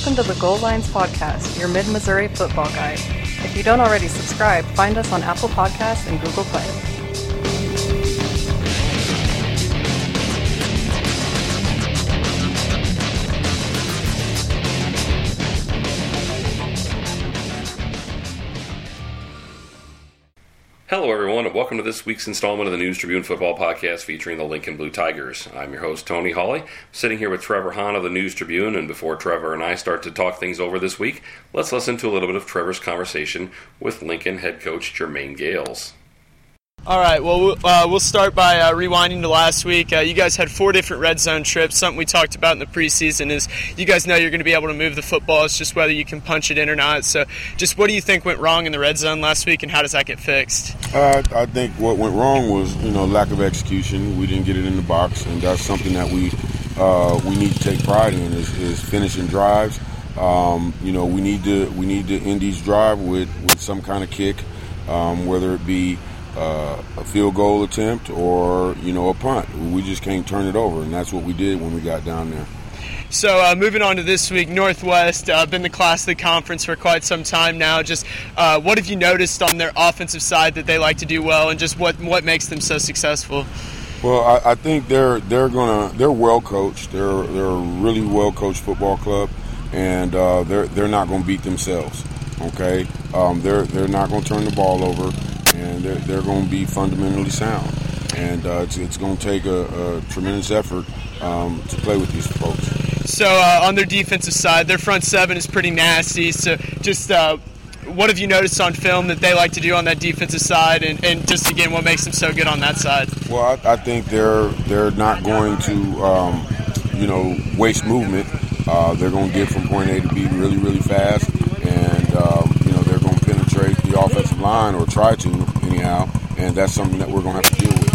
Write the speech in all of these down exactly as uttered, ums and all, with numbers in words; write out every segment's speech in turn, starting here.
Welcome to the Goal Lines Podcast, your Mid-Missouri football guide. If you don't already subscribe, find us on Apple Podcasts and Google Play. Hello, everyone, and welcome to this week's installment of the News Tribune Football Podcast featuring the Lincoln Blue Tigers. I'm your host, Tony Hawley. I'm sitting here with Trevor Hahn of the News Tribune, and before Trevor and I start to talk things over this week, let's listen to a little bit of Trevor's conversation with Lincoln head coach Jermaine Gales. All right, well, uh, we'll start by uh, rewinding to last week. Uh, you guys had four different red zone trips. Something we talked about in the preseason is you guys know you're going to be able to move the football. It's just whether you can punch it in or not. So just what do you think went wrong in the red zone last week, and how does that get fixed? Uh, I think what went wrong was, you know, lack of execution. We didn't get it in the box, and that's something that we uh, we need to take pride in is, is finishing drives. Um, you know, we need to we need to end these drive with, with some kind of kick, um, whether it be Uh, a field goal attempt or, you know, a punt. We just can't turn it over, and that's what we did when we got down there. So uh, moving on to this week, Northwest, uh, been the class of the conference for quite some time now. Just uh, what have you noticed on their offensive side that they like to do well, and just what, what makes them so successful? Well, I, I think they're they're gonna they're well coached. They're they're a really well coached football club, and uh, they're they're not going to beat themselves. Okay, um, they're they're not going to turn the ball over. And they're, they're going to be fundamentally sound. And uh, it's, it's going to take a, a tremendous effort um, to play with these folks. So uh, on their defensive side, their front seven is pretty nasty. So just uh, what have you noticed on film that they like to do on that defensive side? And, and just, again, what makes them so good on that side? Well, I, I think they're they're not going to, um, you know, waste movement. Uh, they're going to get from point A to B really, really fast. And, um, you know, they're going to penetrate the offensive line, or try to anyhow, and that's something that we're going to have to deal with.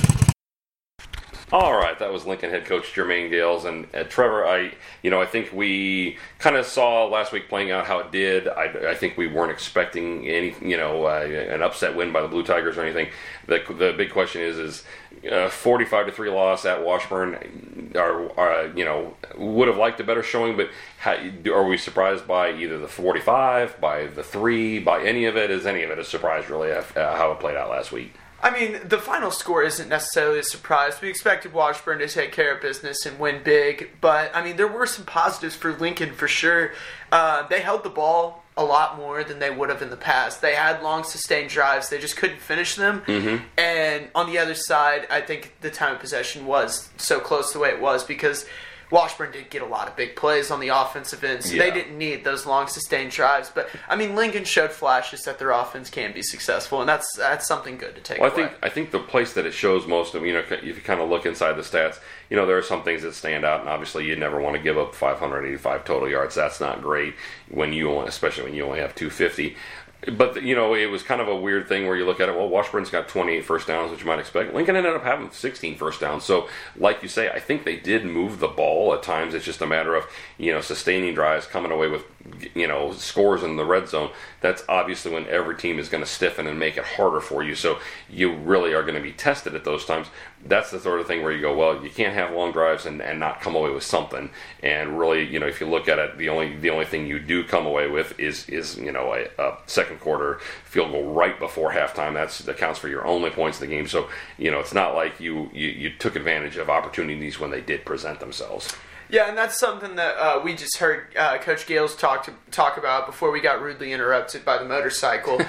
All right, that was Lincoln head coach Jermaine Gales, and uh, Trevor, I, you know, I think we kind of saw last week playing out how it did. I, I think we weren't expecting any, you know, uh, an upset win by the Blue Tigers or anything. The the big question is, is uh, forty-five to three loss at Washburn. Are, are you know, would have liked a better showing, but how, are we surprised by either the forty-five, by the three, by any of it? Is any of it a surprise really? Uh, how it played out last week? I mean, the final score isn't necessarily a surprise. We expected Washburn to take care of business and win big, but, I mean, there were some positives for Lincoln for sure. Uh, they held the ball a lot more than they would have in the past. They had long, sustained drives. They just couldn't finish them. Mm-hmm. And on the other side, I think the time of possession was so close the way it was because Washburn did get a lot of big plays on the offensive end, so yeah. They didn't need those long, sustained drives. But, I mean, Lincoln showed flashes that their offense can be successful, and that's that's something good to take well, away. I think I think the place that it shows most of, you know, if you kind of look inside the stats, you know, there are some things that stand out, and obviously you never want to give up five hundred eighty-five total yards. That's not great, when you only, especially when you only have two hundred fifty. But, you know, it was kind of a weird thing where you look at it, well, Washburn's got twenty-eight first downs, which you might expect. Lincoln ended up having sixteen first downs. So, like you say, I think they did move the ball at times. It's just a matter of, you know, sustaining drives, coming away with, you know, scores in the red zone. That's obviously when every team is going to stiffen and make it harder for you. So, you really are going to be tested at those times. That's the sort of thing where you go, well, you can't have long drives and, and not come away with something. And really, you know, if you look at it, the only the only thing you do come away with is, is you know, a, a second quarter field goal right before halftime. That's, that counts for your only points in the game. So, you know, it's not like you, you, you took advantage of opportunities when they did present themselves. Yeah, and that's something that uh, we just heard uh, Coach Gales talk to, talk about before we got rudely interrupted by the motorcycle.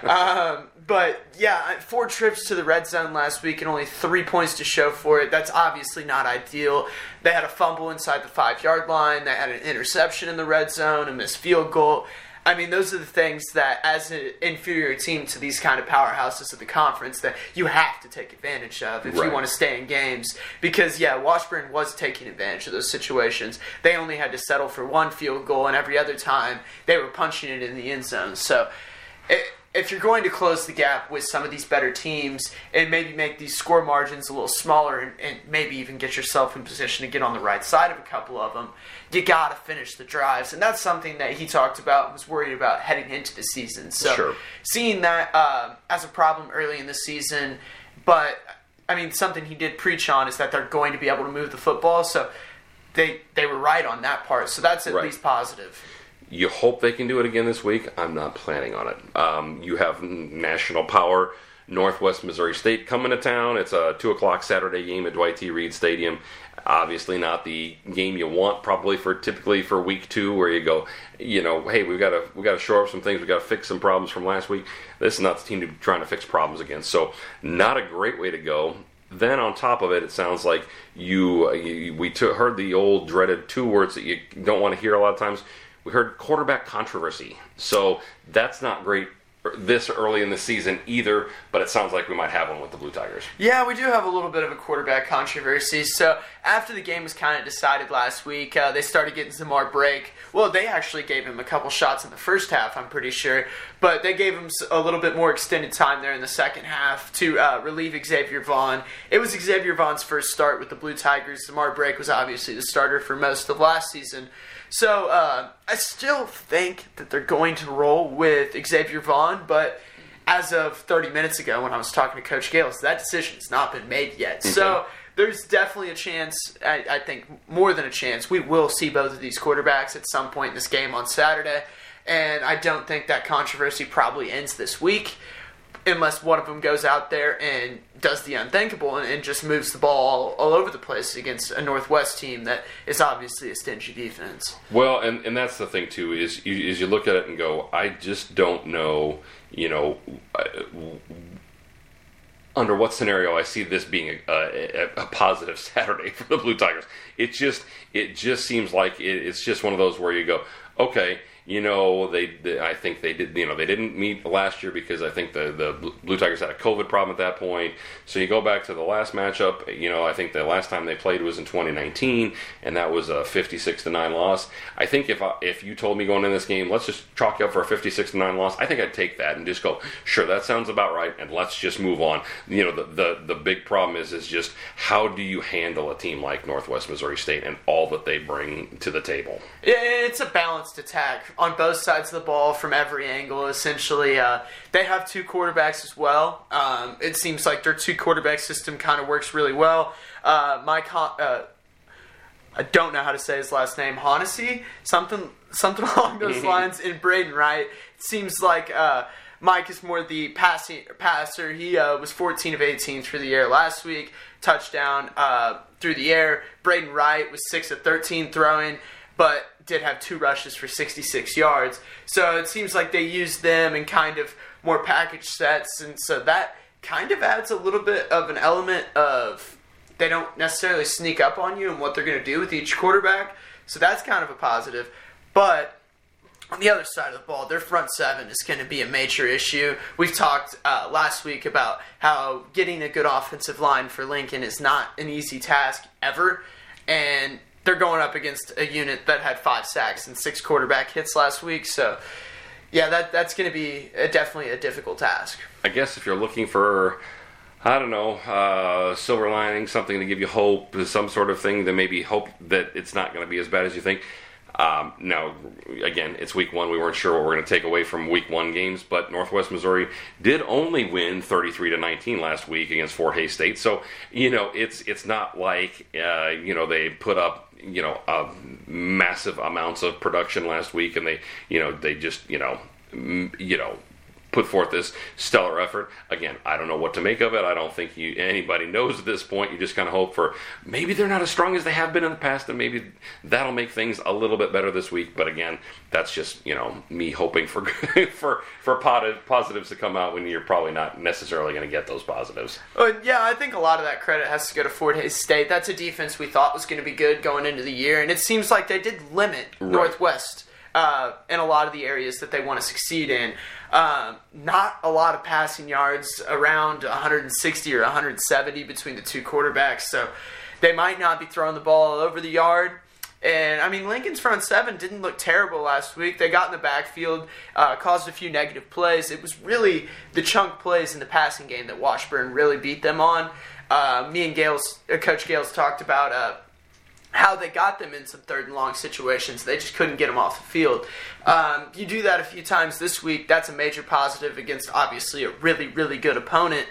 um, but, yeah, four trips to the red zone last week and only three points to show for it. That's obviously not ideal. They had a fumble inside the five-yard line. They had an interception in the red zone, a missed field goal. I mean, those are the things that, as an inferior team to these kind of powerhouses of the conference, that you have to take advantage of if right. you want to stay in games. Because, yeah, Washburn was taking advantage of those situations. They only had to settle for one field goal, and every other time they were punching it in the end zone. So, it, if you're going to close the gap with some of these better teams and maybe make these score margins a little smaller and, and maybe even get yourself in position to get on the right side of a couple of them, you got to finish the drives. And that's something that he talked about and was worried about heading into the season. So sure. seeing that uh, as a problem early in the season, but, I mean, something he did preach on is that they're going to be able to move the football. So they they were right on that part. So that's at right. least positive. You hope they can do it again this week. I'm not planning on it. Um, you have national power, Northwest Missouri State coming to town. It's a two o'clock Saturday game at Dwight T. Reed Stadium. Obviously not the game you want probably for typically for week two, where you go, you know, hey, we've got to we got to shore up some things, we've got to fix some problems from last week. This is not the team to be trying to fix problems against. So not a great way to go. Then on top of it, it sounds like you, you we t- heard the old dreaded two words that you don't want to hear a lot of times. We heard quarterback controversy. So that's not great this early in the season either, but it sounds like we might have one with the Blue Tigers. Yeah, we do have a little bit of a quarterback controversy. So after the game was kind of decided last week, uh, they started getting Zamar Brake. Well, they actually gave him a couple shots in the first half, I'm pretty sure, but they gave him a little bit more extended time there in the second half to uh, relieve Xavier Vaughn. It was Xavier Vaughn's first start with the Blue Tigers. Zamar Brake was obviously the starter for most of last season. So uh, I still think that they're going to roll with Xavier Vaughn, but as of thirty minutes ago when I was talking to Coach Gales, that decision has not been made yet. Okay. So there's definitely a chance, I, I think more than a chance, we will see both of these quarterbacks at some point in this game on Saturday. And I don't think that controversy probably ends this week unless one of them goes out there and does the unthinkable and, and just moves the ball all, all over the place against a Northwest team that is obviously a stingy defense. Well, and, and that's the thing, too, is you, is you look at it and go, I just don't know, you know, under what scenario I see this being a, a, a positive Saturday for the Blue Tigers. It just, it just seems like it, it's just one of those where you go, okay, you know, they, they. I think they did. You know, they didn't meet last year because I think the the Blue Tigers had a COVID problem at that point. So you go back to the last matchup. You know, I think the last time they played was in twenty nineteen, and that was a fifty-six to nine loss. I think if I, if you told me going in this game, let's just chalk you up for a fifty-six to nine loss, I think I'd take that and just go, sure, that sounds about right, and let's just move on. You know, the the, the big problem is is just how do you handle a team like Northwest Missouri State and all that they bring to the table? It's a balanced attack on both sides of the ball from every angle, essentially. Uh, they have two quarterbacks as well. Um, it seems like their two quarterback system kind of works really well. Uh, Mike, uh, I don't know how to say his last name, Honnessy, something something along those lines, in Braden Wright. It seems like uh, Mike is more the passing passer. He uh, was fourteen of eighteen through the air last week, touchdown uh, through the air. Braden Wright was six of thirteen throwing, but did have two rushes for sixty-six yards. So it seems like they used them in kind of more package sets, and so that kind of adds a little bit of an element of they don't necessarily sneak up on you and what they're going to do with each quarterback. So that's kind of a positive. But on the other side of the ball, their front seven is going to be a major issue. We've talked uh, last week about how getting a good offensive line for Lincoln is not an easy task ever, and they're going up against a unit that had five sacks and six quarterback hits last week. So, yeah, that that's going to be a, definitely a difficult task. I guess if you're looking for, I don't know, uh, silver lining, something to give you hope, some sort of thing that maybe hope that it's not going to be as bad as you think. Um, now, again, it's week one. We weren't sure what we're going to take away from week one games, but Northwest Missouri did only win thirty-three to nineteen last week against Fort Hays State. So, you know, it's it's not like, uh, you know, they put up, you know, uh, massive amounts of production last week and they, you know, they just, you know, m- you know, put forth this stellar effort. Again, I don't know what to make of it. I don't think you anybody knows at this point. You just kind of hope for maybe they're not as strong as they have been in the past, and maybe that'll make things a little bit better this week. But again, that's just, you know, me hoping for for for positives to come out when you're probably not necessarily going to get those positives. Uh, yeah, I think a lot of that credit has to go to Fort Hays State. That's a defense we thought was going to be good going into the year, and it seems like they did limit Right. Northwest uh, in a lot of the areas that they want to succeed in. Um, not a lot of passing yards, around one hundred sixty or one hundred seventy between the two quarterbacks, so they might not be throwing the ball all over the yard. And, I mean, Lincoln's front seven didn't look terrible last week. They got in the backfield, uh, caused a few negative plays. It was really the chunk plays in the passing game that Washburn really beat them on. Uh, me and Gales, uh, Coach Gales talked about uh, how they got them in some third and long situations. They just couldn't get them off the field. Um, you do that a few times this week, that's a major positive against, obviously, a really, really good opponent.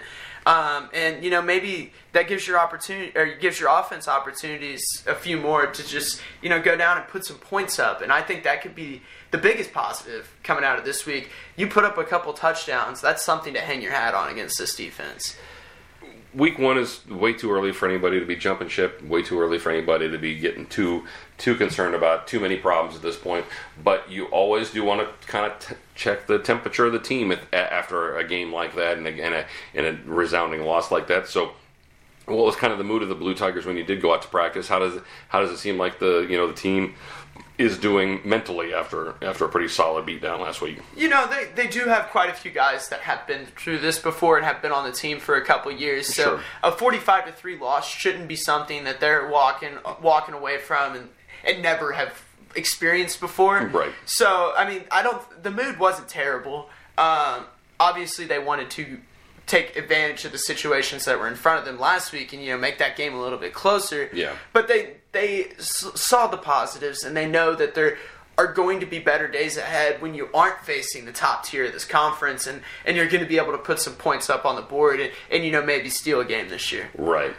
Um, and, you know, maybe that gives your opportunity or gives your offense opportunities a few more to just, you know, go down and put some points up. And I think that could be the biggest positive coming out of this week. You put up a couple touchdowns, that's something to hang your hat on against this defense. Week one is way too early for anybody to be jumping ship, way too early for anybody to be getting too too concerned about too many problems at this point. But you always do want to kind of t- check the temperature of the team at, after a game like that and a, and, a, and a resounding loss like that. So what was kind of the mood of the Blue Tigers when you did go out to practice? How does it, how does it seem like the you know the team is doing mentally after after a pretty solid beatdown last week? You know, they, they do have quite a few guys that have been through this before and have been on the team for a couple years. So Sure. a forty-five to three loss shouldn't be something that they're walking walking away from and, and never have experienced before. Right. So, I mean, I don't. The mood wasn't terrible. Um, obviously, they wanted to take advantage of the situations that were in front of them last week and, you know, make that game a little bit closer. Yeah. But they they s- saw the positives, and they know that there are going to be better days ahead when you aren't facing the top tier of this conference, and, and you're going to be able to put some points up on the board and, and you know, maybe steal a game this year. Right.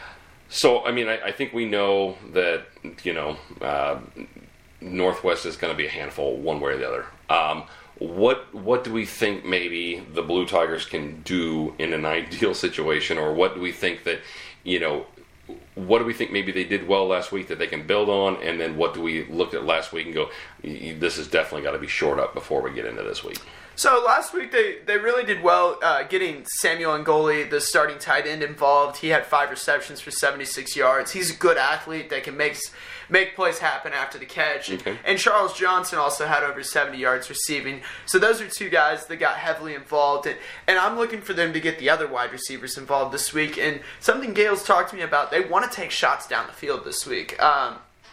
So, I mean, I, I think we know that, you know, uh, Northwest is going to be a handful one way or the other. Um, what what do we think maybe the Blue Tigers can do in an ideal situation, or what do we think that, you know, what do we think maybe they did well last week that they can build on, and then what do we look at last week and go, this has definitely got to be shored up before we get into this week? So last week they, they really did well uh, getting Samuel Ngoli, the starting tight end, involved. He had five receptions for seventy-six yards. He's a good athlete that can make make plays happen after the catch. Okay. And Charles Johnson also had over seventy yards receiving. So those are two guys that got heavily involved. And, and I'm looking for them to get the other wide receivers involved this week. And something Gale's talked to me about, they want to take shots down the field this week. Um,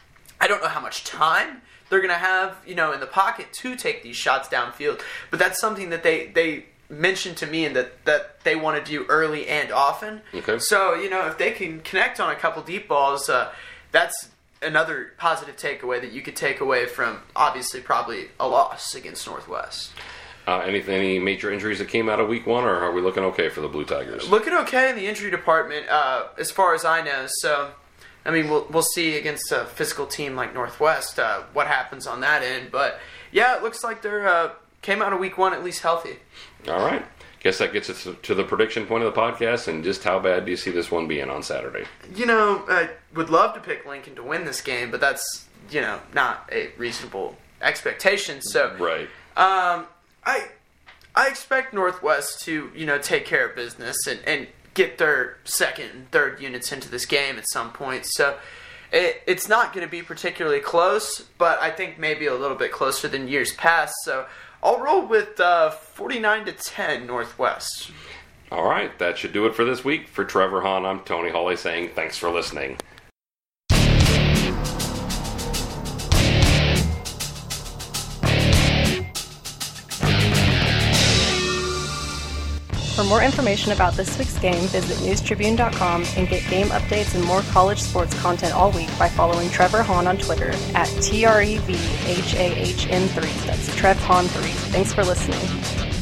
I don't know how much time they're going to have, you know, in the pocket to take these shots downfield. But that's something that they, they mentioned to me and that, that they want to do early and often. Okay. So, you know, if they can connect on a couple deep balls, uh, that's another positive takeaway that you could take away from, obviously, probably a loss against Northwest. Uh, any, any major injuries that came out of week one, or are we looking okay for the Blue Tigers? Looking okay in the injury department, uh, as far as I know. So, I mean, we'll we'll see against a physical team like Northwest uh, what happens on that end. But, yeah, it looks like they're uh, came out of week one at least healthy. All right. Guess that gets us to the prediction point of the podcast, and just how bad do you see this one being on Saturday? You know, I would love to pick Lincoln to win this game, but that's, you know, not a reasonable expectation. So, Right. Um, I I expect Northwest to, you know, take care of business and, and get their second and third units into this game at some point. So it, it's not going to be particularly close, but I think maybe a little bit closer than years past. So I'll roll with uh, forty-nine to ten Northwest. All right. That should do it for this week. For Trevor Hahn, I'm Tony Hawley saying thanks for listening. For more information about this week's game, visit news tribune dot com and get game updates and more college sports content all week by following Trevor Hahn on Twitter at T R E V H A H N three. That's Trev Hahn three. Thanks for listening.